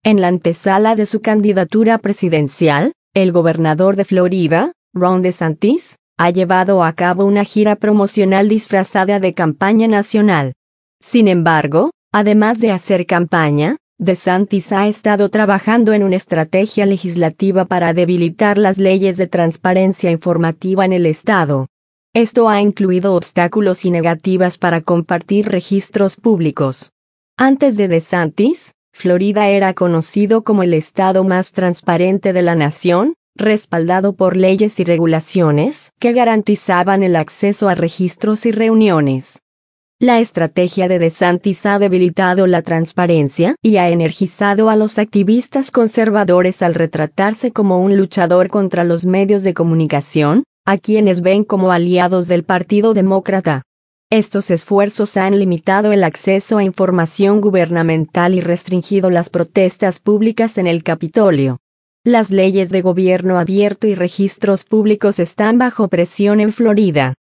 En la antesala de su candidatura presidencial, el gobernador de Florida, Ron DeSantis, ha llevado a cabo una gira promocional disfrazada de campaña nacional. Sin embargo, además de hacer campaña, DeSantis ha estado trabajando en una estrategia legislativa para debilitar las leyes de transparencia informativa en el estado. Esto ha incluido obstáculos y negativas para compartir registros públicos. Antes de DeSantis, Florida era conocido como el estado más transparente de la nación, respaldado por leyes y regulaciones que garantizaban el acceso a registros y reuniones. La estrategia de DeSantis ha debilitado la transparencia y ha energizado a los activistas conservadores al retratarse como un luchador contra los medios de comunicación, a quienes ven como aliados del Partido Demócrata. Estos esfuerzos han limitado el acceso a información gubernamental y restringido las protestas públicas en el Capitolio. Las leyes de gobierno abierto y registros públicos están bajo presión en Florida.